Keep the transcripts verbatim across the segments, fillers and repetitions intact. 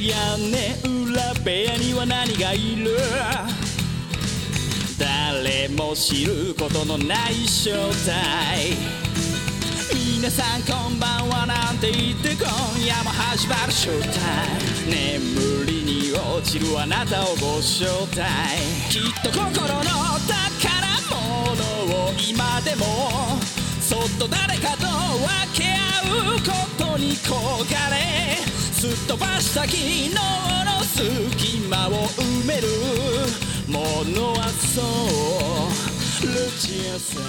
屋根裏部屋には何がいる？誰も知ることのない正体。皆さんこんばんはなんて言って今夜も始まるショータイム。眠りに落ちるあなたをご招待。きっと心の宝物を今でもそっと誰かと分け合うことに焦がれ、すっ飛ばした昨日の隙間を埋めるものはそうルチアさん。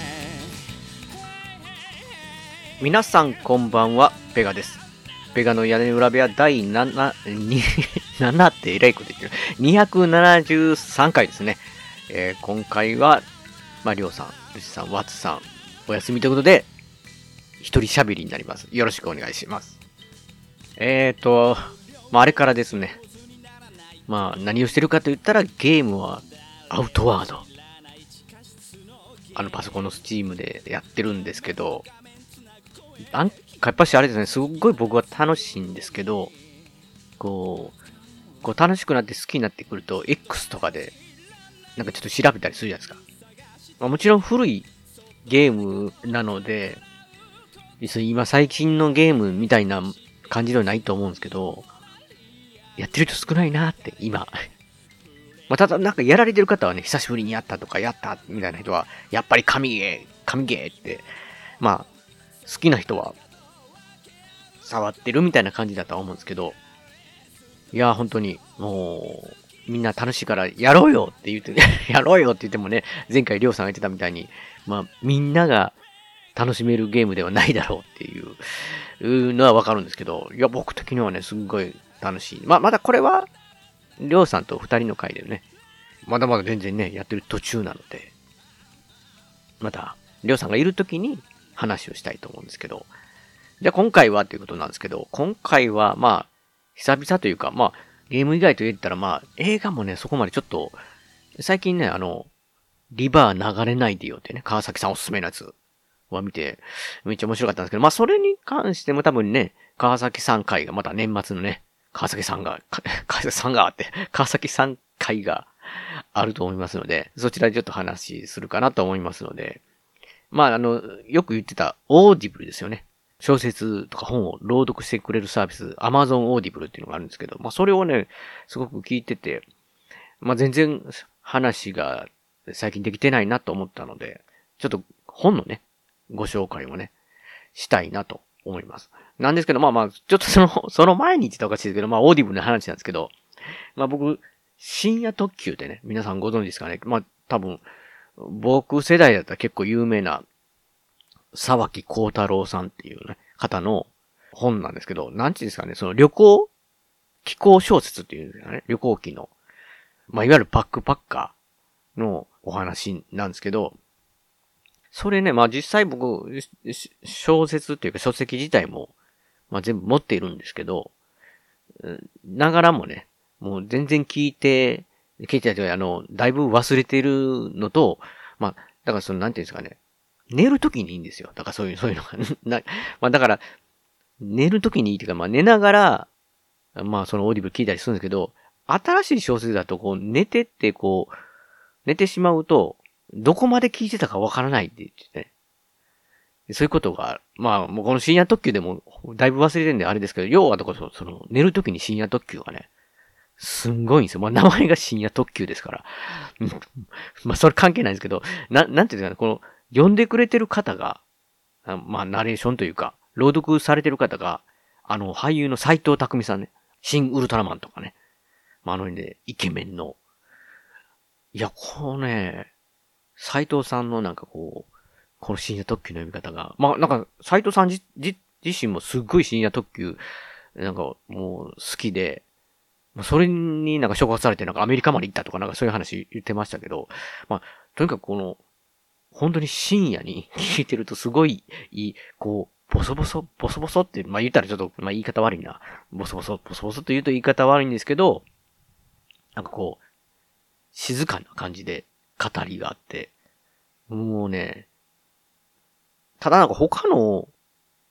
皆さんこんばんは、ペガです。ペガの屋根裏部屋だいなな、に、ななってえらいこと言ってる。にひゃくななじゅうさんかいですね。えー、今回は、まあ、りょうさん、ルシさん、ワッツさん、お休みということで、一人喋りになります。よろしくお願いします。えーと、まあ、あれからですね。まあ、何をしてるかと言ったら、ゲームはアウトワード。あの、パソコンのスチームでやってるんですけど、なんかやっぱしあれですね、すっごい僕は楽しいんですけど、こう、こう楽しくなって好きになってくると、X とかで、なんかちょっと調べたりするじゃないですか。まあ、もちろん古いゲームなので、今最近のゲームみたいな感じではないと思うんですけど、やってる人少ないなって、今。まあ、ただなんかやられてる方はね、久しぶりにやったとかやったみたいな人は、やっぱり神ゲー、神ゲーって、まあ、好きな人は、触ってるみたいな感じだとは思うんですけど、いや、本当に、もう、みんな楽しいから、やろうよって言って、やろうよって言ってもね、前回りょうさんが言ってたみたいに、まあ、みんなが楽しめるゲームではないだろうっていうのはわかるんですけど、いや、僕的にはね、すっごい楽しい。まあ、まだこれは、りょうさんと二人の回でね、まだまだ全然ね、やってる途中なので、また、りょうさんがいるときに話をしたいと思うんですけど、じゃあ今回はということなんですけど、今回はまあ、久々というか、まあ、ゲーム以外と言ったらまあ、映画もね、そこまでちょっと、最近ね、あの、リバー流れないでよってね、川崎さんおすすめのやつは見て、めっちゃ面白かったんですけど、まあそれに関しても多分ね、川崎さん回がまた年末のね、川崎さんが、川崎さんがあって、川崎さん回があると思いますので、そちらでちょっと話するかなと思いますので、まああの、よく言ってたオーディブルですよね。小説とか本を朗読してくれるサービス、Amazon Audible っていうのがあるんですけど、まあそれをね、すごく聞いてて、まあ全然話が最近できてないなと思ったので、ちょっと本のね、ご紹介をね、したいなと思います。なんですけど、まあまあ、ちょっとその、その前に言ってたおかしいですけど、まあオーディブルの話なんですけど、まあ僕、深夜特急ってね、皆さんご存知ですかね。まあ多分、僕世代だったら結構有名な、沢木幸太郎さんっていうね、方の本なんですけど、なんていうんですかね、その旅行、気候小説っていうんですかね、旅行記の、まあいわゆるバックパッカーのお話なんですけど、それね、まあ実際僕、小説っていうか書籍自体も、まあ全部持っているんですけど、ながらもね、もう全然聞いて、聞いてたあの、だいぶ忘れてるのと、まあ、だからその、なんていうんですかね、寝るときにいいんですよ。だからそういう、そういうのがな、まあだから、寝るときにいいっていうか、まあ寝ながら、まあそのオーディブル聞いたりするんですけど、新しい小説だとこう寝てってこう、寝てしまうと、どこまで聞いてたかわからないって言ってね。そういうことが、まあもうこの深夜特急でもだいぶ忘れてるんであれですけど、要はだからその寝るときに深夜特急がね、すんごいんですよ。まあ名前が深夜特急ですから。まあそれ関係ないんですけど、な、なんていうんですかね、この、読んでくれてる方が、まあ、ナレーションというか、朗読されてる方が、あの、俳優の斎藤工さんね、新ウルトラマンとかね、まあ、あのね、イケメンの、いや、このね、斎藤さんのなんかこう、この深夜特急の読み方が、まあ、なんか、斎藤さん自自身もすっごい深夜特急、なんかもう好きで、それになんか触発されてなんかアメリカまで行ったとかなんかそういう話言ってましたけど、まあ、とにかくこの、本当に深夜に聞いてるとすごいいい、こう、ボソボソ、ボソボソって、まあ言ったらちょっと、まあ言い方悪いな。ボソボソ、ボソボソと言うと言い方悪いんですけど、なんかこう、静かな感じで語りがあって、もうね、ただなんか他の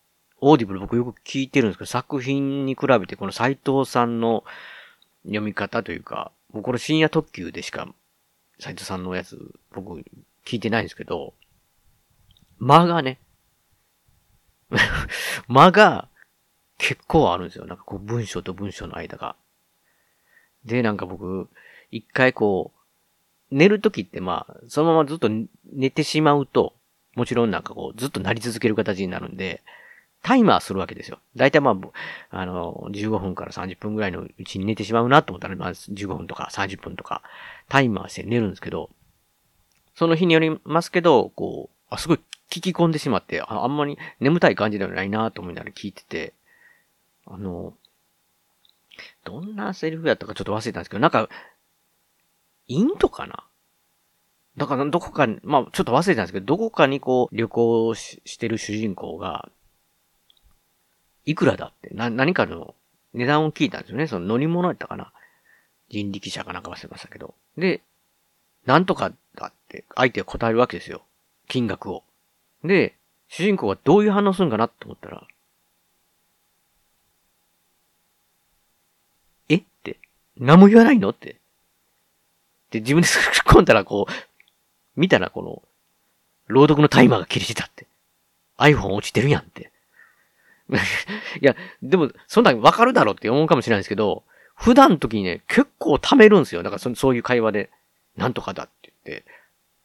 オーディブル僕よく聞いてるんですけど、作品に比べてこの斉藤さんの読み方というか、もうこの深夜特急でしか斉藤さんのやつ僕聞いてないんですけど、間がね、間が結構あるんですよ。なんかこう文章と文章の間が。で、なんか僕、一回こう、寝るときってまあ、そのままずっと寝てしまうと、もちろんなんかこう、ずっとなり続ける形になるんで、タイマーするわけですよ。だいたいまあ、あの、じゅうごふんからさんじゅっぷんぐらいのうちに寝てしまうなと思ったら、まあ、じゅうごふんとかさんじゅっぷんとか、タイマーして寝るんですけど、その日によりますけど、こう、あ、すごい聞き込んでしまって、あ、あんまり眠たい感じではないなと思いながら聞いてて、あの、どんなセリフやったかちょっと忘れたんですけど、なんか、インドかなだから、どこかに、まあ、ちょっと忘れたんですけど、どこかにこう、旅行ししてる主人公が、いくらだって、な、何かの値段を聞いたんですよね。その乗り物やったかな人力車かなんか忘れましたけど。で、なんとかだって相手は答えるわけですよ。金額を。で、主人公がどういう反応するんかなって思ったら、えって、何も言わないのって。で、自分で突っ込んだらこう、見たらこの、朗読のタイマーが切れてたって。iPhone 落ちてるやんって。いや、でも、そんなにわかるだろうって思うかもしれないですけど、普段の時にね、結構貯めるんですよ。だからそ、そういう会話で、なんとかだって言って、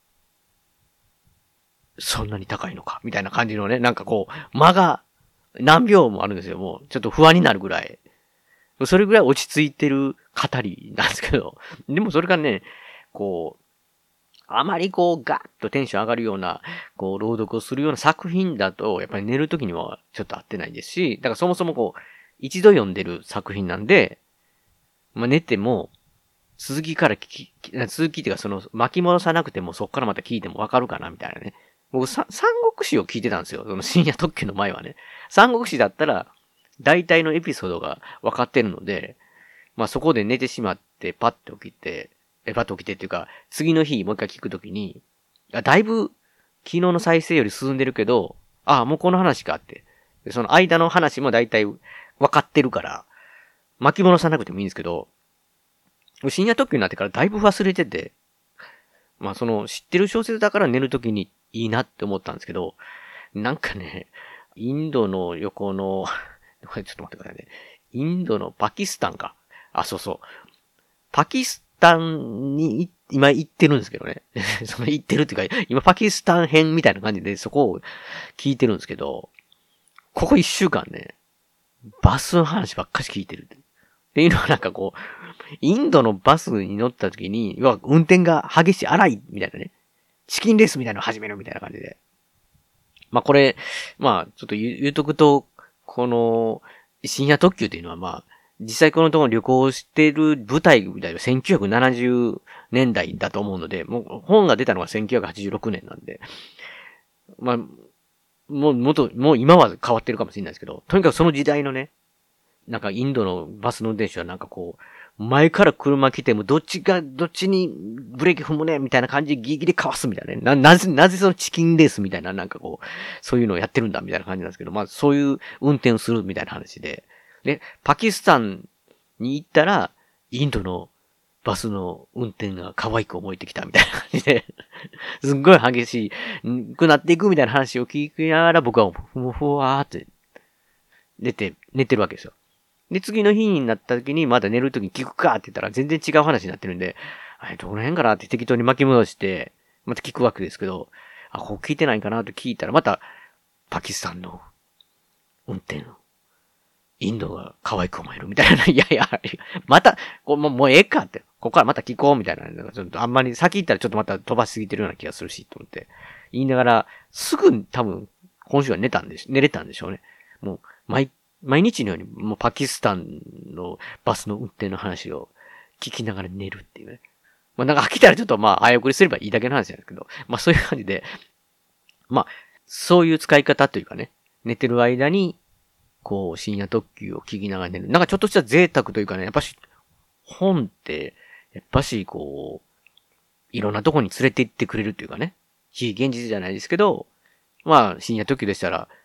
そんなに高いのかみたいな感じのね、なんかこう、間が何秒もあるんですよ。もう、ちょっと不安になるぐらい。それぐらい落ち着いてる語りなんですけど、でもそれがね、こう、あまりこう、ガッとテンション上がるような、こう、朗読をするような作品だと、やっぱり寝るときにはちょっと合ってないですし、だからそもそもこう、一度読んでる作品なんで、まあ寝ても、続きから聞き、続きっていうかその、巻き戻さなくてもそっからまた聞いてもわかるかなみたいなね。僕、さ、三国志を聞いてたんですよ。その深夜特急の前はね。三国志だったら、大体のエピソードが分かってるので、まあそこで寝てしまって、パッて起きて、え、パッと起きてっていうか、次の日もう一回聞くときに、あ、だいぶ、昨日の再生より進んでるけど、あ、もうこの話かって。でその間の話も大体分かってるから、巻き戻さなくてもいいんですけど、深夜特急になってからだいぶ忘れてて、まあその知ってる小説だから寝るときにいいなって思ったんですけど、なんかね、インドの横の、これちょっと待ってくださいね。インドのパキスタンか。あ、そうそう。パキスタンに今行ってるんですけどね。その行ってるっていうか、今パキスタン編みたいな感じでそこを聞いてるんですけど、ここ一週間ね、バスの話ばっかし聞いてる。っていうのはなんかこう、インドのバスに乗った時に、要は運転が激しい、荒い、みたいなね。チキンレースみたいなのを始めるみたいな感じで。まあこれ、まあちょっと言う言うとくと、この、深夜特急っていうのはまあ、実際このところ旅行してる舞台みたいなせんきゅうひゃくななじゅうねんだいだと思うので、もう本が出たのがせんきゅうひゃくはちじゅうろくねんなんで、まあ、もう、もっと、もう今は変わってるかもしれないですけど、とにかくその時代のね、なんかインドのバスの運転手はなんかこう、前から車来てもどっちが、どっちにブレーキ踏むねみたいな感じでギリギリかわすみたいなね。な、なぜ、なぜそのチキンレースみたいななんかこう、そういうのをやってるんだみたいな感じなんですけど、まあそういう運転をするみたいな話で。で、パキスタンに行ったら、インドのバスの運転が可愛く思えてきたみたいな感じで、すっごい激しいくなっていくみたいな話を聞きながら僕はふわふわーって寝て、寝てるわけですよ。で、次の日になった時に、まだ寝る時に聞くかって言ったら全然違う話になってるんで、あれ、どの辺かなって適当に巻き戻して、また聞くわけですけど、あ、ここ聞いてないかなって聞いたら、また、パキスタンの運転、インドが可愛く思えるみたいな。いやいや、また、こうもうもうええかって、ここからまた聞こうみたいな。ちょっとあんまり先行ったらちょっとまた飛ばしすぎてるような気がするし、と思って。言いながら、すぐ多分、今週は寝たんでし、寝れたんでしょうね。もう、毎毎日のようにもうパキスタンのバスの運転の話を聞きながら寝るっていうね。まあなんか飽きたらちょっとまあ早送りすればいいだけの話なんですけど、まあそういう感じで、まあそういう使い方というかね、寝てる間にこう深夜特急を聞きながら寝る。なんかちょっとした贅沢というかね、やっぱし本ってやっぱしこういろんなとこに連れて行ってくれるというかね、非現実じゃないですけど、まあ深夜特急でしたら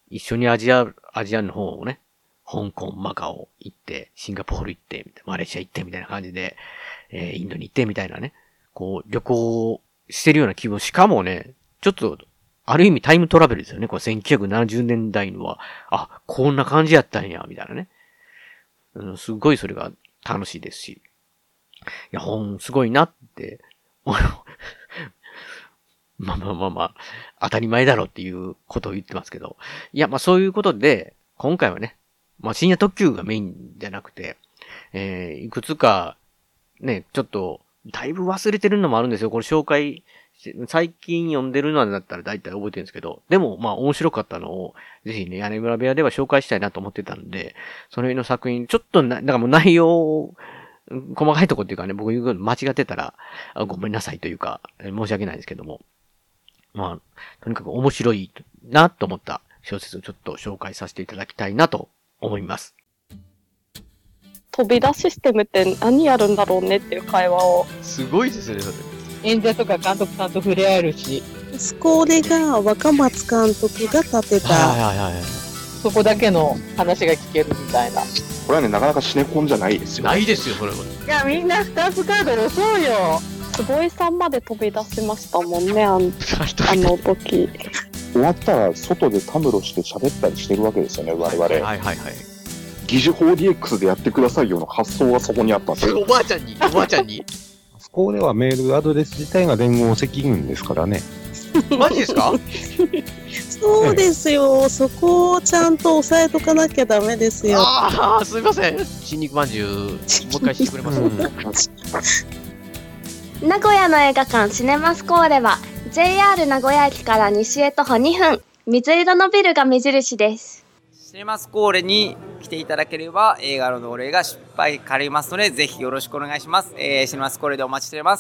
一緒にアジア、アジアの方をね、香港、マカオ行って、シンガポール行って、マレーシア行ってみたいな感じで、えー、インドに行ってみたいなね、こう、旅行してるような気分。しかもね、ちょっと、ある意味タイムトラベルですよね。これせんきゅうひゃくななじゅうねんだいのは、あ、こんな感じやったんや、みたいなね。うん、すごいそれが楽しいですし。いや、ほん、すごいなって、まあまあまあまあ、当たり前だろっていうことを言ってますけど。いや、まあそういうことで、今回はね、まあ深夜特急がメインじゃなくて、えー、いくつか、ね、ちょっと、だいぶ忘れてるのもあるんですよ。これ紹介、最近読んでるのだったら大体覚えてるんですけど、でもまあ面白かったのを、ぜひね、屋根裏部屋では紹介したいなと思ってたんで、その辺の作品、ちょっとな、だからもう内容、細かいとこっていうかね、僕言うこと間違ってたら、ごめんなさいというか、申し訳ないですけども。まあ、とにかく面白いなと思った小説をちょっと紹介させていただきたいなと思います。 飛び出システムって何やるんだろうねっていう会話を。 すごいですね、それ。 演者とか監督さんと触れ合えるし。 スコーレが若松監督が立てた、 はいはいはいはい、 そこだけの話が聞けるみたいな。 これはね、なかなかシネコンじゃないですよ。 ないですよ、それは。 いや、みんなふたつカード押そうよ。 坪井さんまで飛び出しましたもんね、あのあの時。 終わったら外でたむろして喋ったりしてるわけですよね、我々。はいはいはい。 疑似 フォーディーエックス でやってくださいよの発想がそこにあったんですよ。 おばあちゃんに、おばあちゃんに。 そこではメールアドレス自体が連合赤軍ですからね。 マジですか？ そうですよ、ええ、そこをちゃんと押さえとかなきゃダメですよ。 ああ、すみません。新肉まんじゅう、もう一回してくれます？ 名古屋の映画館シネマスコーレは ジェイアール 名古屋駅から西へ徒歩にふん、水色のビルが目印です。 シネマスコーレに来ていただければ映画のお礼が失敗借りますので、ぜひよろしくお願いします。えー、シネマスコーレでお待ちしております。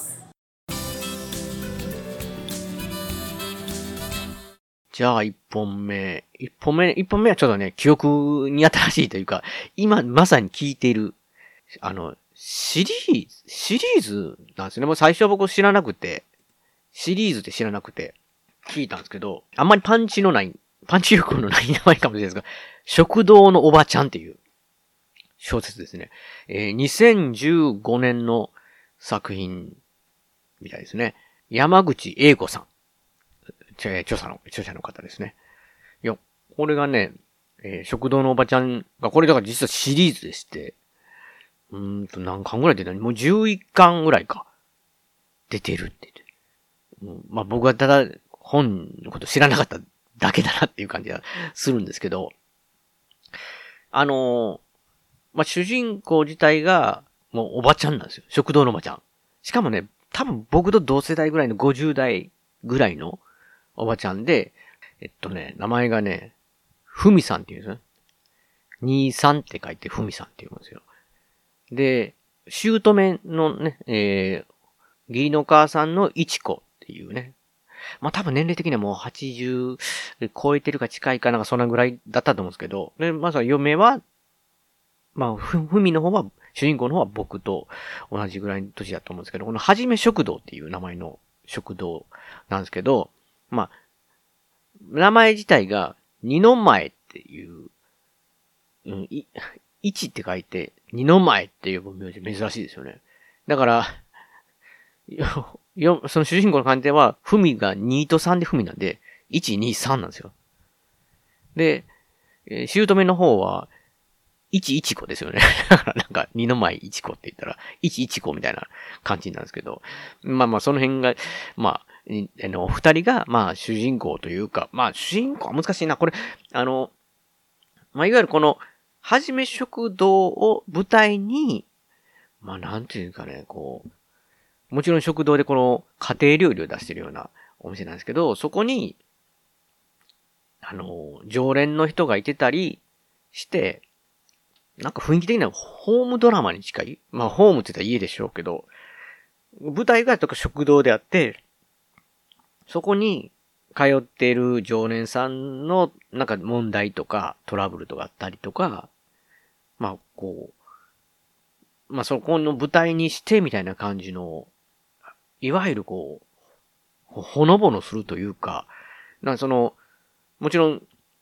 じゃあ一本目。一本目、一本目はちょっとね、記憶に新しいというか、今まさに聞いている、あの、シリーズ、シリーズなんですよね。もう最初は僕知らなくて、シリーズって知らなくて、聞いたんですけど、あんまりパンチのない、パンチ力のない名前かもしれないですが、食堂のおばちゃんっていう小説ですね。えー、にせんじゅうごねんの作品みたいですね。山口英子さん。著者の、著者の方ですね。いや、これがね、えー、食堂のおばちゃんが、これだから実はシリーズでして、うーんと何巻ぐらい出たの？もうじゅういっかんぐらいか。出てるって言って。うん、まあ僕はただ本のこと知らなかっただけだなっていう感じがするんですけど、あのー、まあ主人公自体がもうおばちゃんなんですよ。食堂のおばちゃん。しかもね、多分僕と同世代ぐらいのごじゅう代ぐらいのおばちゃんで、えっとね、名前がね、ふみさんって言うんですよね。にさんって書いてふみさんって言うんですよ。で、姑のね、えー、義理の母さんのいちこっていうね。まあ、多分年齢的にはもうはちじゅう超えてるか近いかなんかそんなぐらいだったと思うんですけど、で、まずは嫁は、まあ、ふ、ふみの方は、主人公の方は僕と同じぐらいの年だと思うんですけど、このはじめ食堂っていう名前の食堂なんですけど、まあ、名前自体が二の前っていう、うん、い、一って書いて二の前っていう名字珍しいですよね。だから、よ、よ、その主人公の漢字では、ふみがにとさんでふみなんで、いち、に、さんなんですよ。で、えー、姑の方は、いち、いちこですよね。だからなんか、にの前いちこって言ったら、いち、いちこみたいな感じなんですけど、まあまあその辺が、まあ、あの、お二人が、まあ主人公というか、まあ主人公は難しいな。これ、あの、まあいわゆるこの、はじめ食堂を舞台に、まあなんていうかね、こう、もちろん食堂でこの家庭料理を出してるようなお店なんですけど、そこに、あの、常連の人がいてたりして、なんか雰囲気的にはホームドラマに近い。まあホームって言ったら家でしょうけど、舞台がとか食堂であって、そこに通っている常連さんのなんか問題とかトラブルとかあったりとか、まあこう、まあそこの舞台にしてみたいな感じの、いわゆるこう、ほのぼのするというか、なんかその、もちろん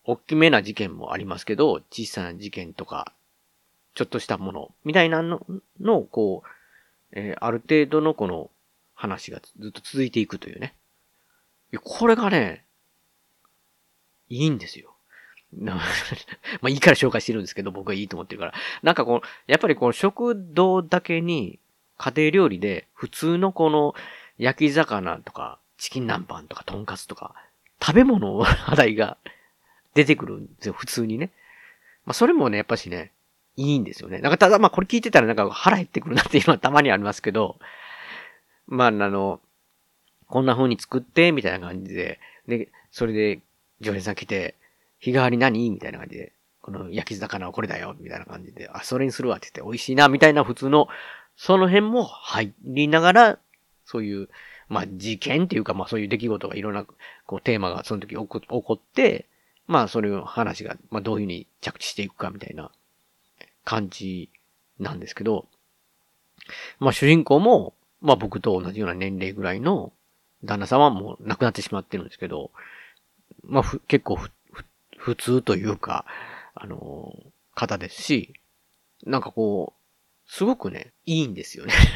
大きめな事件もありますけど、小さな事件とか、ちょっとしたもの、みたいなの、の、こう、えー、ある程度のこの話がずっと続いていくというね。いや、これがね、いいんですよ。まあいいから紹介してるんですけど、僕はいいと思ってるから。なんかこう、やっぱりこの食堂だけに、家庭料理で普通のこの焼き魚とか、チキン南蛮とか、とんかつとか、食べ物の話題が出てくるんですよ、普通にね。まあそれもね、やっぱしね、いいんですよね。なんかただまあこれ聞いてたらなんか腹減ってくるなっていうのはたまにありますけど、まああの、こんな風に作って、みたいな感じで、で、それで常連さん来て、日替わり何みたいな感じで、この焼き魚はこれだよみたいな感じで、あ、それにするわって言って美味しいなみたいな普通の、その辺も入りながら、そういう、まあ事件っていうか、まあそういう出来事がいろんな、こうテーマがその時起こ起こって、まあそれを話が、まあどういうふうに着地していくかみたいな感じなんですけど、まあ主人公も、まあ僕と同じような年齢ぐらいの旦那さんはもう亡くなってしまってるんですけど、まあふ結構ふふ普通というか、あのー、方ですし、なんかこう、すごくね、いいんですよね。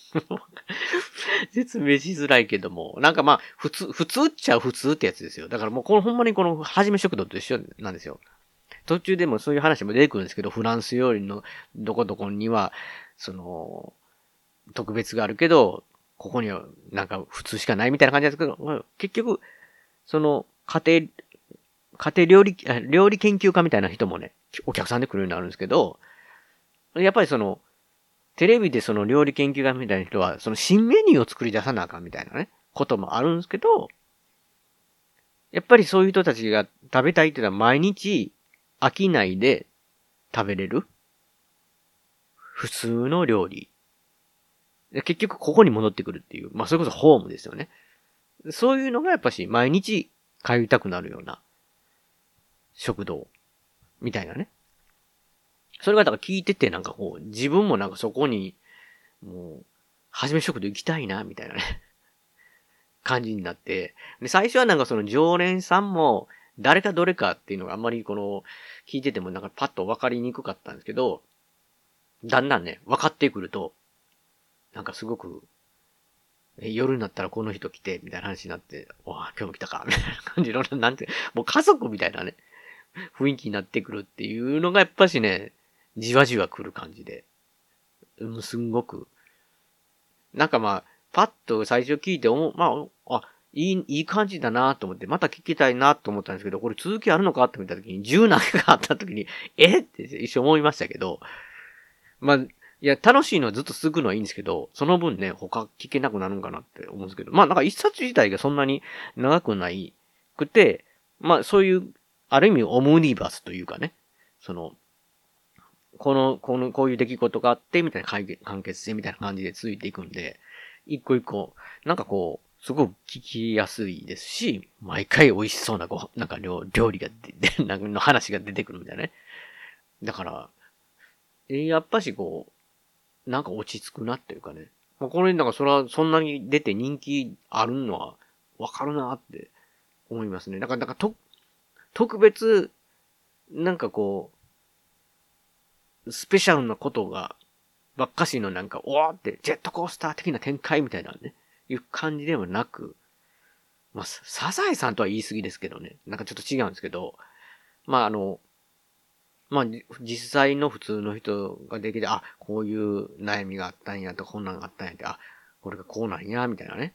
説明しづらいけども、なんかまあ、普通、普通っちゃ普通ってやつですよ。だからもうこのほんまにこの、はじめ食堂と一緒なんですよ。途中でもそういう話も出てくるんですけど、フランス料理のどこどこには、その、特別があるけど、ここにはなんか普通しかないみたいな感じなんですけど、結局、その、家庭、家庭料理、料理研究家みたいな人もね、お客さんで来るようになるんですけど、やっぱりその、テレビでその料理研究家みたいな人は、その新メニューを作り出さなあかんみたいなね、こともあるんですけど、やっぱりそういう人たちが食べたいっていうのは毎日飽きないで食べれる普通の料理。結局ここに戻ってくるっていう、まあそれこそホームですよね。そういうのがやっぱし毎日通いたくなるような食堂みたいなね。それがだから聞いててなんかこう、自分もなんかそこに、もう、はじめ食堂行きたいな、みたいなね、感じになって。で、最初はなんかその常連さんも、誰かどれかっていうのがあんまりこの、聞いててもなんかパッと分かりにくかったんですけど、だんだんね、分かってくると、なんかすごく、え夜になったらこの人来て、みたいな話になって、わあ、今日も来たか、みたいな感じの、なんて、もう家族みたいなね、雰囲気になってくるっていうのがやっぱしね、じわじわ来る感じで。うん、すんごく。なんかまあ、パッと最初聞いて思う、まあ、あ、いい、いい感じだなと思って、また聞きたいなと思ったんですけど、これ続きあるのかって見たときに、じゅう何があったときに、えって一瞬思いましたけど、まあ、いや、楽しいのはずっと続くのはいいんですけど、その分ね、他聞けなくなるんかなって思うんですけど、まあなんか一冊自体がそんなに長くないくて、まあそういう、ある意味オムニバスというかね、その、この、この、こういう出来事があって、みたいな解決、完結性みたいな感じで続いていくんで、一個一個、なんかこう、すごく聞きやすいですし、毎回美味しそうなご、なんか料料理が出て、なんかの話が出てくるみたいなね。だから、えやっぱしこう、なんか落ち着くなっていうかね。まあ、これなんかそれはそんなに出て人気あるのはわかるなって思いますね。だから、だからと、特別、なんかこう、スペシャルなことが、ばっかしのなんか、おーって、ジェットコースター的な展開みたいなね、いう感じではなく、まあ、サザエさんとは言い過ぎですけどね、なんかちょっと違うんですけど、まああの、まあ実際の普通の人ができて、あ、こういう悩みがあったんやとか、こんなんがあったんやって、あ、これがこうなんや、みたいなね。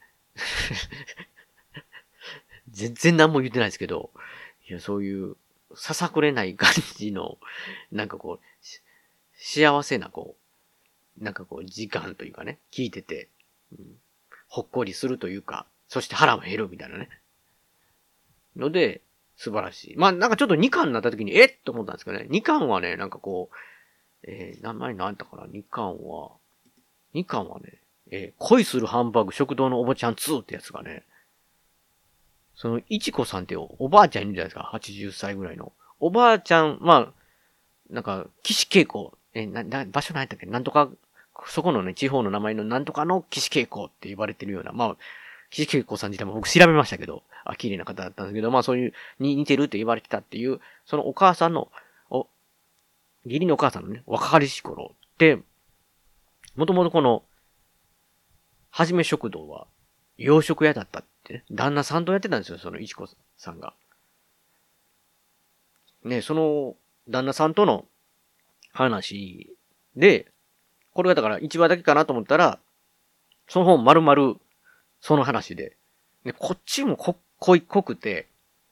全然何も言ってないですけど、いや、そういう、ささくれない感じの、なんかこう、幸せなこう、なんかこう時間というかね、聞いてて、うん、ほっこりするというか、そして腹も減るみたいなね。ので、素晴らしい。まあなんかちょっとにかんになった時に、えっと思ったんですけどね。にかんはね、なんかこう、えー、名前何だったかな ?に 巻は、にかんはね、えー、恋するハンバーグ食堂のおばちゃんツーってやつがね、その、いちこさんっておばあちゃんいるじゃないですか。はちじゅっさいぐらいの。おばあちゃん、まあ、なんか、岸恵子、え、な、な、場所何やったっけなんとか、そこのね、地方の名前のなんとかの岸恵子って言われてるような、まあ、 岸恵子さん自体も僕調べましたけど、あ、綺麗な方だったんですけど、まあそういう、に似てるって言われてたっていう、そのお母さんの、お、義理のお母さんのね、若かりし頃って、もともとこの、はじめ食堂は、洋食屋だったってね、旦那さんとやってたんですよ、そのいちこさんが。ね、その、旦那さんとの話で、これがだからいちわだけかなと思ったら、その本丸々、その話で。で、こっちもこ、濃い、濃くて、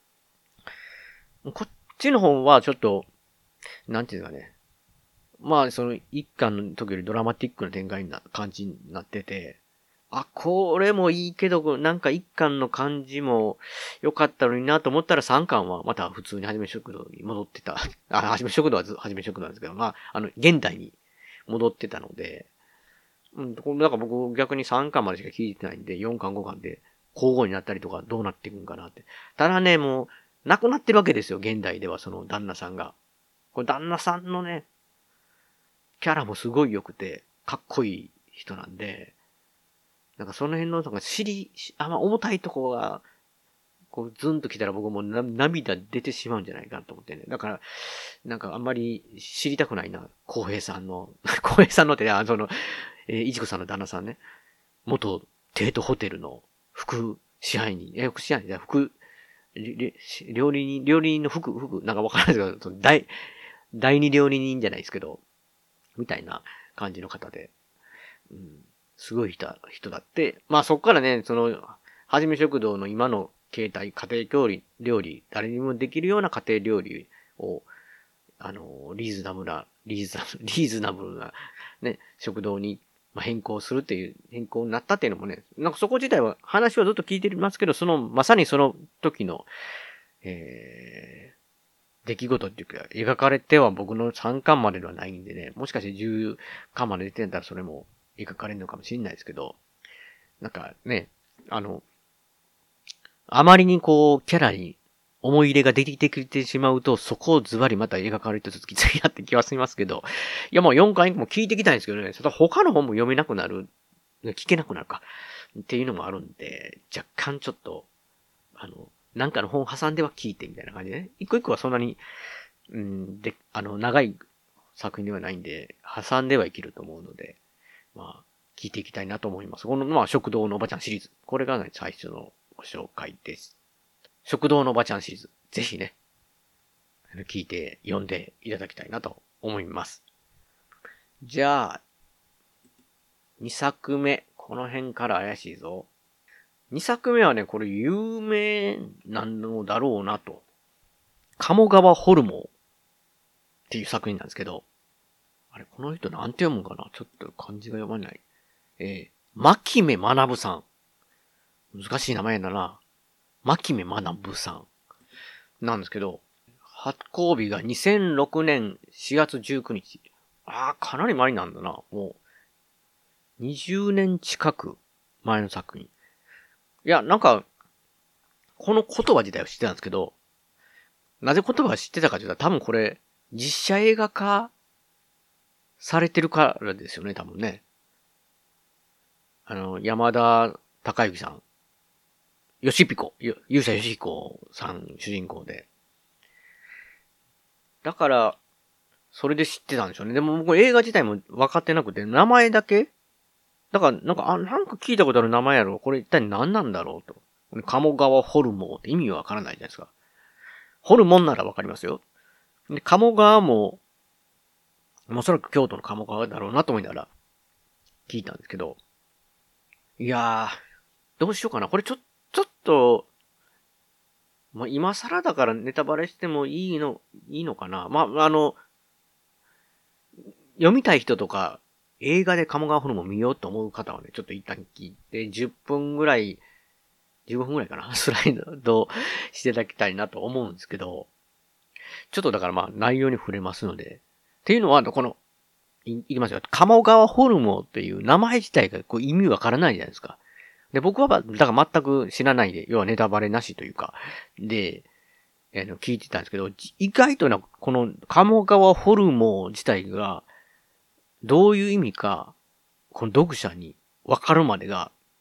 こっちの本はちょっと、なんていうかね。まあ、その一巻の時よりドラマティックな展開な感じになってて、あ、これもいいけど、なんか一巻の感じも良かったのになと思ったら三巻はまた普通にはじめ食堂に戻ってた。あ、はじめ食堂はず、はじめ食堂なんですけど、まあ、あの、現代に戻ってたので、うん、これなんか僕逆にさんかんまでしか聞いてないんで、よんかんごかんで交互になったりとかどうなっていくんかなって。ただね、もう、亡くなってるわけですよ、現代ではその旦那さんが。これ旦那さんのね、キャラもすごい良くて、かっこいい人なんで、なんかその辺の、なんか尻、あんま重たいとこが、こうズンと来たら僕もな涙出てしまうんじゃないかなと思ってね。だから、なんかあんまり知りたくないな、浩平さんの、浩平さんのってね、あの、その、えー、いちこさんの旦那さんね。元帝都ホテルの副支配人、えー、副支配人、副、料理人、料理人の副、副、なんかわからないですけど、その大、第二料理人じゃないですけど、みたいな感じの方で、うん、すごい人、人だって、まあそっからね、その、はじめ食堂の今の形態、家庭料理、料理、誰にもできるような家庭料理を、あの、リーズナブルな、リーズナブル、リーズナブルな、ね、食堂に、まあ、変更するっていう、変更になったっていうのもね、なんかそこ自体は話はずっと聞いてますけど、その、まさにその時の、えー、出来事っていうか、描かれては僕のさんかんまでではないんでね、もしかしてじゅっかんまで出てんだらそれも描かれるのかもしれないですけど、なんかね、あの、あまりにこう、キャラに思い入れが出てきてしまうと、そこをズバリまた描かれてきついなって気はしますけど、いやもうよんかいも聞いてきたいんですけどね、それ他の本も読めなくなる、聞けなくなるか、っていうのもあるんで、若干ちょっと、あの、なんかの本挟んでは聞いてみたいな感じでね、一個一個はそんなに、うん、で、あの、長い作品ではないんで、挟んではいけると思うので、まあ、聞いていきたいなと思います。この、まあ、食堂のおばちゃんシリーズ。これがね、最初のご紹介です。食堂のおばちゃんシリーズ。ぜひね、聞いて読んでいただきたいなと思います。じゃあ、にさくめ。この辺から怪しいぞ。にさくめはね、これ有名なのだろうなと。鴨川ホルモンっていう作品なんですけど、あれ、この人なんて読むんかな、ちょっと漢字が読まない。えー、牧目学さん。難しい名前だな。牧目学さん。なんですけど、発行日がにせんろくねんしがつじゅうくにち。ああ、かなり前なんだな。もう、にじゅうねん近く前の作品。いや、なんか、この言葉自体は知ってたんですけど、なぜ言葉を知ってたかというと、多分これ、実写映画化されてるからですよね、多分ね。あの、山田孝之さん。よしぴこ。勇者よしひこさん主人公で。だから、それで知ってたんでしょうね。でも僕映画自体も分かってなくて、名前だけだから、なんか、あ、なんか聞いたことある名前やろ。これ一体何なんだろうと。鴨川ホルモンって意味はわからないじゃないですか。ホルモンならわかりますよ。で、鴨川も、おそらく京都の鴨川だろうなと思いながら聞いたんですけど。いやー、どうしようかな。これちょ、ちょっと、まあ、今更だからネタバレしてもいいの、いいのかな。まあ、あの、読みたい人とか、映画で鴨川ホルモン見ようと思う方はね、ちょっと一旦聞いて、じゅっぷんぐらい、じゅうごふんぐらいかな、スライドしていただきたいなと思うんですけど、ちょっとだからまあ内容に触れますので、っていうのは、この、い、いきますよ。鴨川ホルモンっていう名前自体がこう意味わからないじゃないですか。で、僕は、だから全く知らないで、要はネタバレなしというか、で、えー、聞いてたんですけど、意外とな、この鴨川ホルモン自体が、どういう意味か、この読者に分かるまでが、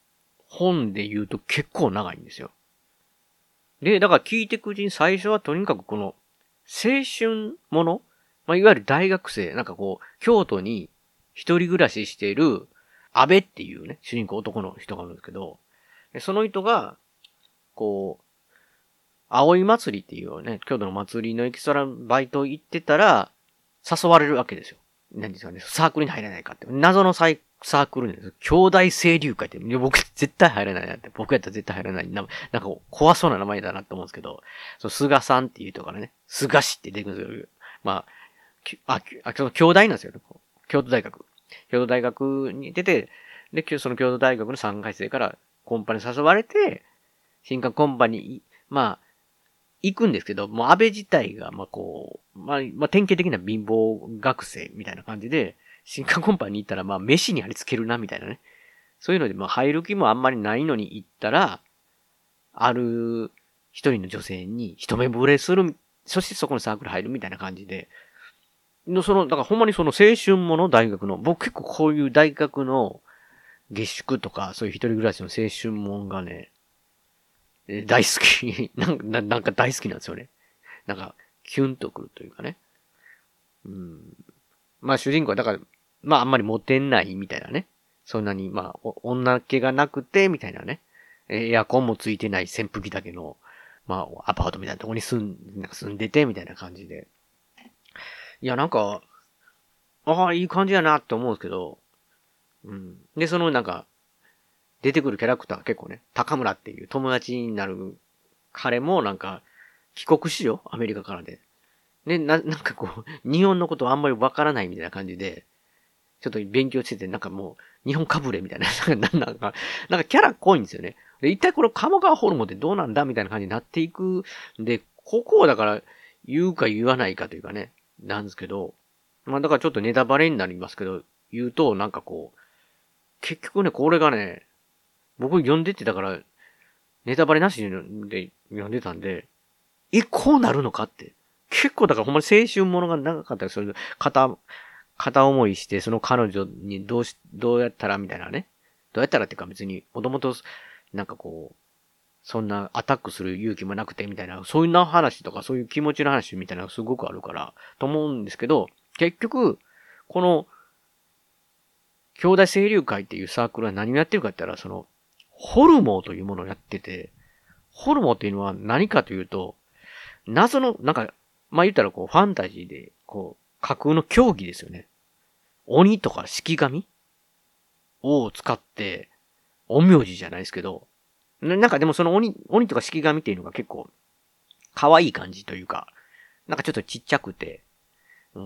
本で言うと結構長いんですよ。で、だから聞いていくうちに最初はとにかくこの青春もの、まあ、いわゆる大学生、なんかこう、京都に一人暮らししている安倍っていうね、主人公男の人がいるんですけど、その人が、こう、葵祭りっていうね、京都の祭りのエキストラバイト行ってたら、誘われるわけですよ。何ですかね、サークルに入れないかって。謎のサイサークルに、兄弟清流会って、いや僕絶対入れないなって、僕やったら絶対入れない。ななんか怖そうな名前だなと思うんですけど、その菅さんっていう人からね、菅氏って出てくるんですけど、まあ、あ、あ、その兄弟なんですよね。京都大学。京都大学に出て、で、その京都大学のさんかい生からコンパに誘われて、新刊コンパに、まあ、行くんですけど、もう安倍自体が、まあこう、まあ、まあ典型的な貧乏学生みたいな感じで、新刊コンパに行ったら、まあ飯に貼り付けるなみたいなね。そういうので、まあ入る気もあんまりないのに行ったら、ある一人の女性に一目惚れする、そしてそこのサークル入るみたいな感じで、のその、だからほんまにその青春もの大学の、僕結構こういう大学の下宿とか、そういう一人暮らしの青春もんがね、大好きなんか、なんか大好きなんですよね。なんか、キュンとくるというかね。うん。まあ主人公はだから、まああんまりモテないみたいなね。そんなに、まあ、女気がなくて、みたいなね。エアコンもついてない扇風機だけの、まあアパートみたいなところに住ん、なんか住んでて、みたいな感じで。いや、なんか、ああ、いい感じやなって思うんですけど、うん。で、そのなんか、出てくるキャラクター結構ね、高村っていう友達になる彼もなんか、帰国子女アメリカからで。で、な、なんかこう、日本のことあんまりわからないみたいな感じで、ちょっと勉強してて、なんかもう、日本かぶれみたいな、なんか、なんかキャラ濃いんですよね。で、一体これ鴨川ホルモンってどうなんだみたいな感じになっていく。で、ここをだから言うか言わないかというかね、なんですけど、まあだからちょっとネタバレになりますけど、言うとなんかこう、結局ね、これがね、僕読んでてだから、ネタバレなしで読んでたんで、え、こうなるのかって。結構だからほんまに青春ものが長かったりする。片、片思いして、その彼女にどうし、どうやったらみたいなね。どうやったらっていうか別に、もともと、なんかこう、そんなアタックする勇気もなくてみたいな、そういうな話とかそういう気持ちの話みたいなのがすごくあるから、と思うんですけど、結局、この、兄弟清流会っていうサークルは何をやってるかって言ったら、その、ホルモンというものをやってて、ホルモンっていうのは何かというと、謎の、なんか、まあ、言ったらこう、ファンタジーで、こう、架空の競技ですよね。鬼とか式神を使って、陰陽師じゃないですけど、ななんかでもその鬼、鬼とか式神っていうのが結構、可愛い感じというか、なんかちょっとちっちゃくて、うん、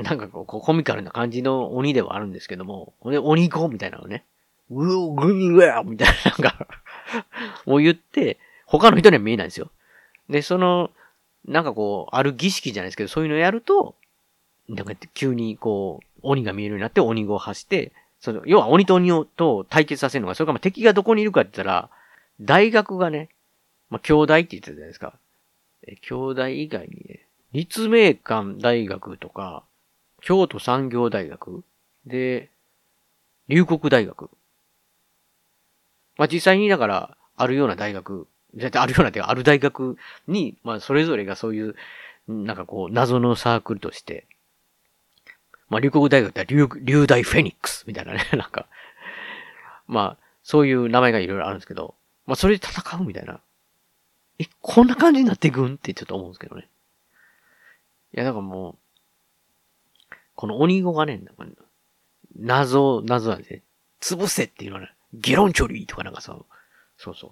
なんかこう、コミカルな感じの鬼ではあるんですけども、鬼子みたいなのね、うおぐみうわみたいななんか、もう言って、他の人には見えないんですよ。で、その、なんかこう、ある儀式じゃないですけど、そういうのをやると、なんか急にこう、鬼が見えるようになって鬼子を発して、その、要は鬼と鬼をと対決させるのが、それからまあ敵がどこにいるかって言ったら、大学がね、まあ兄弟って言ってたじゃないですか。え、兄弟以外にね、立命館大学とか、京都産業大学、で、龍谷大学。まあ実際にだから、あるような大学、絶対あるようなってある大学に、まあそれぞれがそういう、なんかこう、謎のサークルとして、まあ龍谷大学って龍、龍大フェニックスみたいなね、なんか、まあ、そういう名前がいろいろあるんですけど、まあそれで戦うみたいな。え、こんな感じになっていくんってちょっと思うんですけどね。いや、だからもう、この鬼子がね、なんか謎、謎なんですね。潰せっていうのはね、ゲロンチョリーとかなんかさ、そうそう。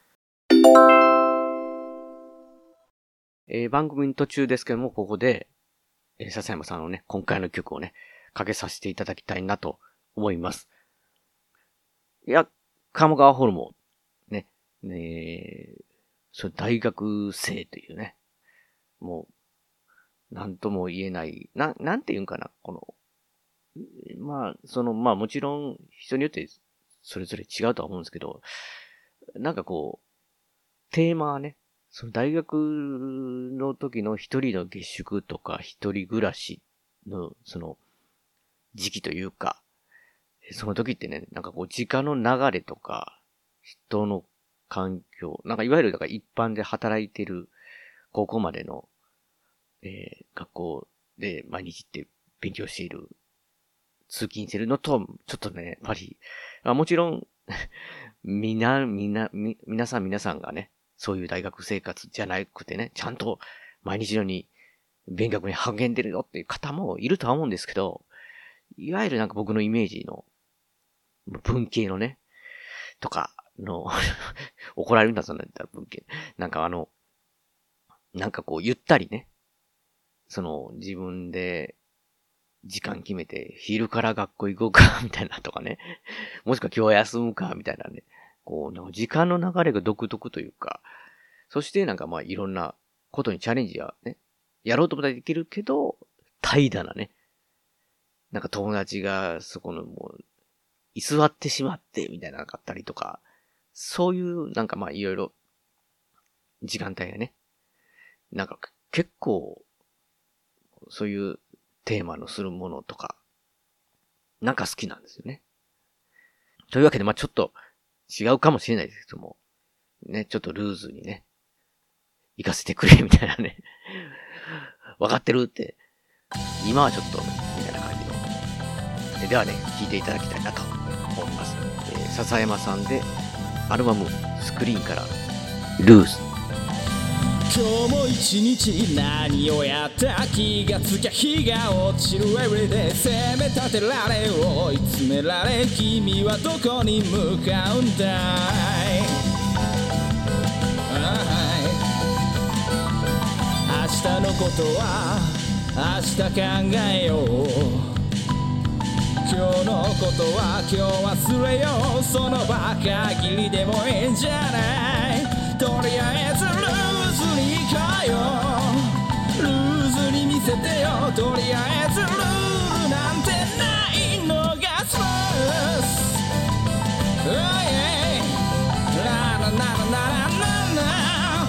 えー、番組の途中ですけども、ここで、えー、笹山さんのね、今回の曲をね、かけさせていただきたいなと思います。いや、鴨川ホルモン、ね、えー、それ大学生というね、もう、なんとも言えない、な、なんて言うんかな、この、まあ、その、まあもちろん、人によってそれぞれ違うとは思うんですけど、なんかこう、テーマはね、その大学の時の一人の下宿とか一人暮らしの、その、時期というか、その時ってね、なんかこう時間の流れとか、 人の環境、なんかいわゆるだから一般で働いてる高校までの、えー、学校で毎日って勉強している、通勤してるのと、ちょっとね、やっぱり、あもちろん、みな、みな、み、皆さん皆さんがね、そういう大学生活じゃなくてね、ちゃんと毎日のように勉学に励んでるよっていう方もいるとは思うんですけど、いわゆるなんか僕のイメージの文系のね、とかの怒られるんだぞなんだ文系。なんかあの、なんかこうゆったりね、その自分で時間決めて昼から学校行こうかみたいなとかね、もしくは今日休むかみたいなね、こうなんか時間の流れが独特というか、そしてなんかまあいろんなことにチャレンジやね、やろうと思ったらできるけど、怠惰なね。なんか友達がそこのもう、居座ってしまって、みたいなのがあったりとか、そういうなんかまあいろいろ、時間帯がね、なんか結構、そういうテーマのするものとか、なんか好きなんですよね。というわけでまあちょっと違うかもしれないですけども、ね、ちょっとルーズにね、行かせてくれ、みたいなね。わかってるって、今はちょっと、みたいな感じの。で, ではね、聴いていただきたいなと思います。えー、笹山さんで、アルバム、スクリーンから、ルーズ。 今日も一日何をやった気がつきゃ日が落ちる Everyday 責め立てられ追い詰められ君はどこに向かうんだい、明日のことは明日考えよう、今日のことは今日忘れよう、その場限りでもいいんじゃない、とりあえずルーズに行こうよ、ルーズに見せてよ、とりあえずルールなんてないのがスポーツ、oh yeah、ラララララララ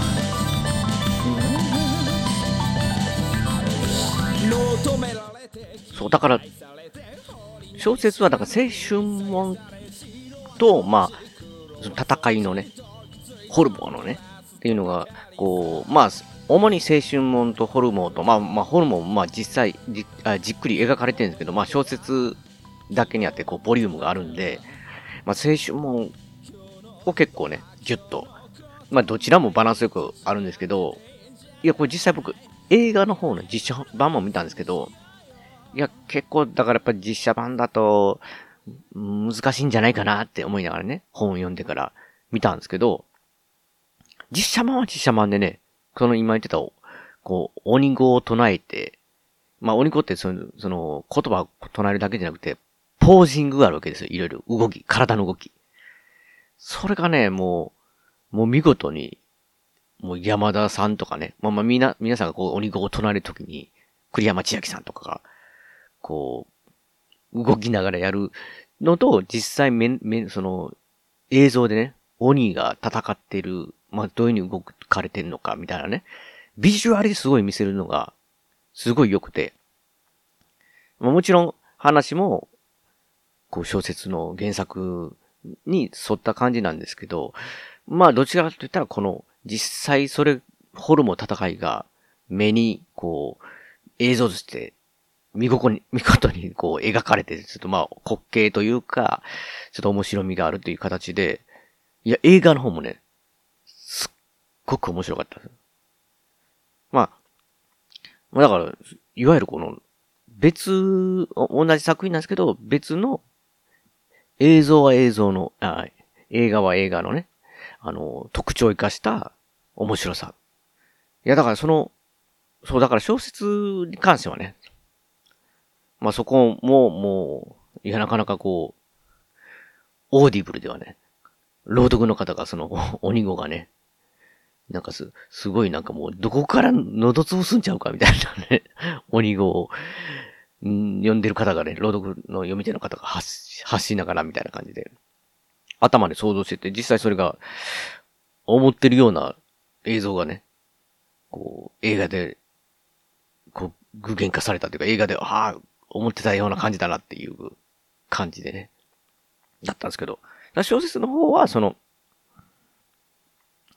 そう、だから、小説はだから青春もんと、まあ、その戦いのね、ホルモンのね、っていうのが、こう、まあ、主に青春もんとホルモンと、まあ、まあ、ホルモン、まあ、実際じあ、じっくり描かれてるんですけど、まあ、小説だけにあって、こう、ボリュームがあるんで、まあ、青春もんを結構ね、ギュッと、まあ、どちらもバランスよくあるんですけど、いや、これ実際僕、映画の方の実写版も見たんですけど、いや、結構、だからやっぱり実写版だと、難しいんじゃないかなって思いながらね、本を読んでから見たんですけど、実写版は実写版でね、その今言ってた、こう、鬼語を唱えて、まあ鬼語ってその、その言葉を唱えるだけじゃなくて、ポージングがあるわけですよ。いろいろ動き、体の動き。それがね、もう、もう見事に、もう山田さんとかね、まあまあみんな、皆さんがこう鬼語を唱えるときに、栗山千明さんとかが、こう、動きながらやるのと、実際め、め、その、映像でね、鬼が戦ってる、まあ、どういう風に動かれてるのか、みたいなね。ビジュアルですごい見せるのが、すごい良くて。まあ、もちろん、話も、こう、小説の原作に沿った感じなんですけど、まあ、どちらかといったら、この、実際それ、ホルモン戦いが、目に、こう、映像として、見事に、見事にこう描かれて、ちょっとまあ滑稽というか、ちょっと面白みがあるという形で、いや、映画の方もね、すっごく面白かったです。まあ、だから、いわゆるこの、別、同じ作品なんですけど、別の、映像は映像の、あ映画は映画のね、あの、特徴を生かした面白さ。いや、だからその、そう、だから小説に関してはね、まあそこも、もう、いやなかなかこう、オーディブルではね、朗読の方がその、鬼語がね、なんかす、すごいなんかもう、どこから喉潰すんちゃうかみたいなね、鬼語を、ん読んでる方がね、朗読の読み手の方が発、発しながらみたいな感じで、頭で想像してて、実際それが、思ってるような映像がね、こう、映画で、こう、具現化されたというか、映画で、ああ、思ってたような感じだなっていう感じでね、だったんですけど、小説の方は、その、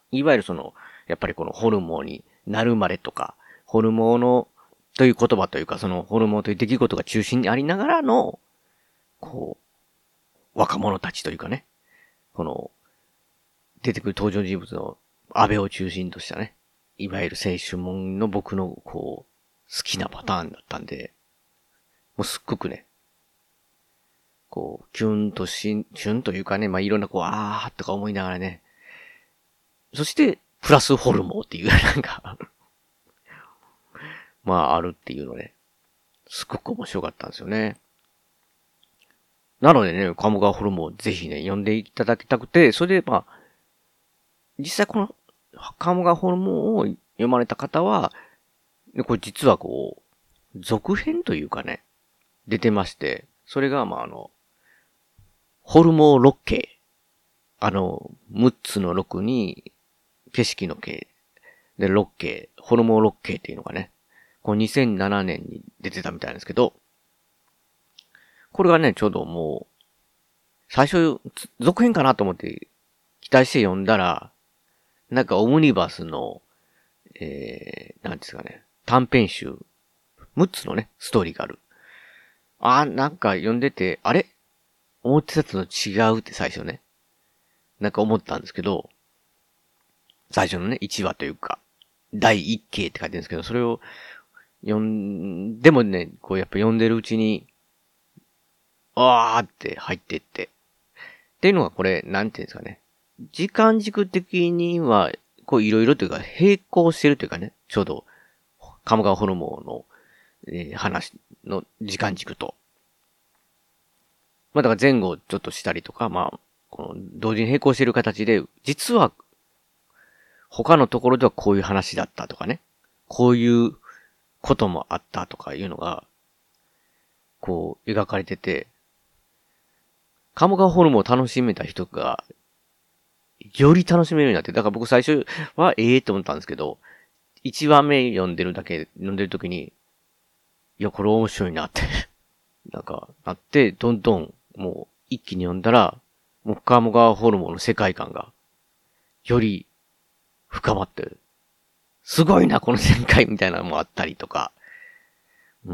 いわゆるその、やっぱりこのホルモンになるまでとか、ホルモンの、という言葉というか、そのホルモンという出来事が中心にありながらの、こう、若者たちというかね、この、出てくる登場人物の安倍を中心としたね、いわゆる青春もんの僕の、こう、好きなパターンだったんで、もうすっごくね、こう、キュンとし、キュンというかね、まあ、いろんなこう、あーとか思いながらね、そして、プラスホルモンっていう、なんか、まあ、あるっていうのね、すごく面白かったんですよね。なのでね、鴨川ホルモンぜひね、読んでいただきたくて、それでまあ、実際この、鴨川ホルモンを読まれた方は、これ実はこう、続編というかね、出てまして、それがまああの、ホルモン六景。あの、むっつの六に、景色の景。で、六景。ホルモン六景っていうのがね、こうにせんななねんに出てたみたいなんですけど、これがね、ちょうどもう、最初、続編かなと思って期待して読んだら、なんかオムニバスの、えー、なんですかね、短編集、むっつのね、ストーリーがある。あー、なんか読んでて、あれ思ってたのと違うって最初ね、なんか思ったんですけど、最初のね、いちわというか、だいいっけいって書いてるんですけど、それを読んでもね、こうやっぱ読んでるうちに、あーって入ってって。っていうのがこれ、なんていうんですかね。時間軸的には、こういろいろというか、並行してるというかね、ちょうど、鴨川ホルモンの、えー、話の時間軸と。まあだから前後ちょっとしたりとか、まあ、この同時に並行している形で、実は、他のところではこういう話だったとかね、こういうこともあったとかいうのが、こう描かれてて、鴨川ホルモンを楽しめた人が、より楽しめるようになって、だから僕最初はええって思ったんですけど、いちわめ読んでるだけ、読んでるときに、いや、これ面白いなって、なんか、なって、どんどん、もう、一気に読んだら、もう鴨川ホルモンの世界観が、より、深まって、すごいな、この世界みたいなのもあったりとか、うん。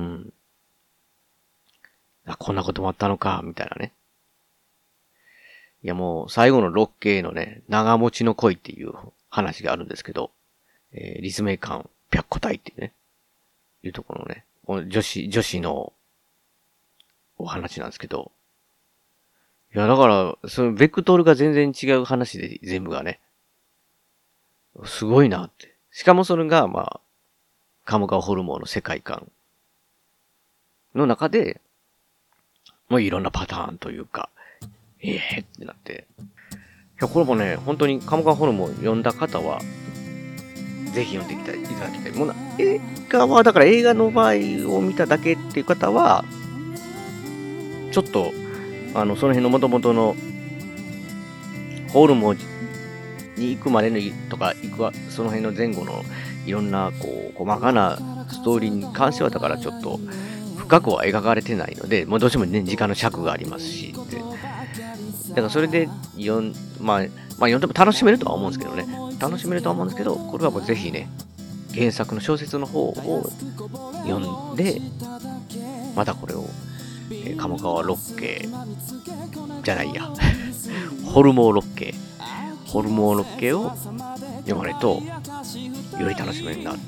あ、こんなこともあったのか、みたいなね。いやもう、最後の六景のね、長持ちの恋っていう話があるんですけど、えー、立命館白虎隊っていうね、いうところのね、この女子、女子のお話なんですけど、いやだから、そのベクトルが全然違う話で全部がね、すごいなって。しかもそれが、まあ、鴨川ホルモンの世界観の中で、もういろんなパターンというか、ええー、ってなって。いや、これもね、本当に鴨川ホルモン読んだ方は、ぜひ読んでいただきたい。もうな、映画は、だから映画の場合を見ただけっていう方は、ちょっと、あの、その辺の元々の、ホルモンに行くまでの、とか、行くわ、その辺の前後の、いろんな、こう、細かなストーリーに関しては、だからちょっと、深くは描かれてないので、もうどうしてもね、時間の尺がありますし、でだからそれで、読ん、まあ、まあ読んでも楽しめるとは思うんですけどね。楽しめるとは思うんですけど、これはもうぜひね、原作の小説の方を読んで、またこれを、えー、鴨川六景じゃないや、ホルモン六景、ホルモン六景を読まれると、より楽しめるなと。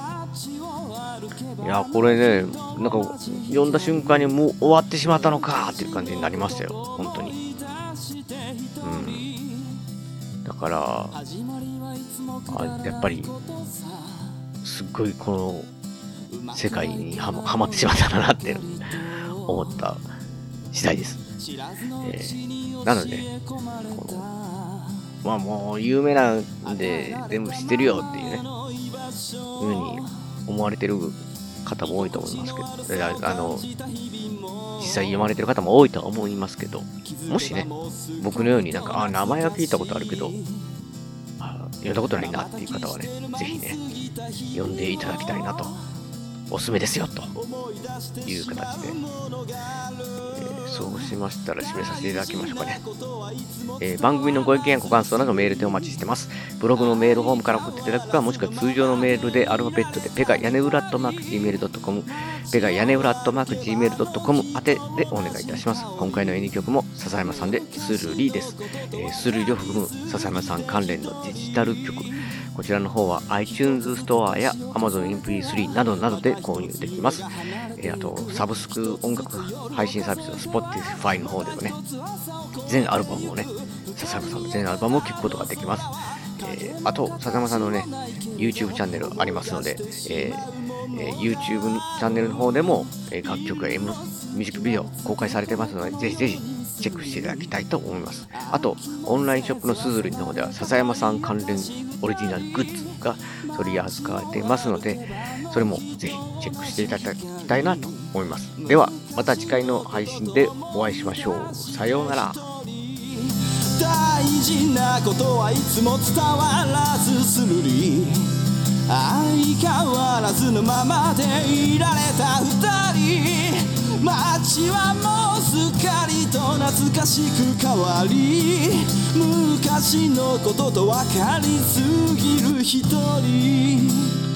いや、これね、なんか、読んだ瞬間にもう終わってしまったのかっていう感じになりましたよ、本当に。うん。だから、あ、やっぱり、すっごいこの世界にはま、はまってしまったなって思った次第です。えー、なので、この、まあもう有名なんで全部知ってるよっていうね、いう風に思われてる方も多いと思いますけど、あの、実際読まれてる方も多いとは思いますけど、もしね、僕のようになんか、あ、名前は聞いたことあるけど、あ、読んだことないなっていう方はね、ぜひね、読んでいただきたいなとおすすめですよという形で、えー、そうしましたら締めさせていただきましょうかね。えー、番組のご意見やご感想などメールでお待ちしてます。ブログのメールフォームから送っていただくか、もしくは通常のメールでアルファベットでペガ屋根裏アットマーク ジーメールドットコム、 ペガ屋根裏アットマーク ジーメールドットコム 宛てでお願いいたします。今回の演技曲も笹山さんでスルリです。えー、スルリを含む笹山さん関連のデジタル曲、こちらの方は iTunes ストアや Amazon エムピースリー などなどで購入できます。えー、あとサブスク音楽配信サービスの Spotify の方でもね、全アルバムをね、笹山さんの全アルバムを聴くことができます。えー、あと笹山さんのね YouTube チャンネルありますので、えーえー、YouTube チャンネルの方でも、えー、楽曲や M ミュージックビデオ公開されてますので、ぜひぜひチェックしていただきたいと思います。あとオンラインショップのすずりの方では笹山さん関連オリジナルグッズが取り扱われていますので、それもぜひチェックしていただきたいなと思います。ではまた次回の配信でお会いしましょう。さようなら。 大事なことはいつも伝わらずするり、相変わらずのままでいられた二人、街はもうすっかりと懐かしく変わり、昔のことと分かりすぎる一人。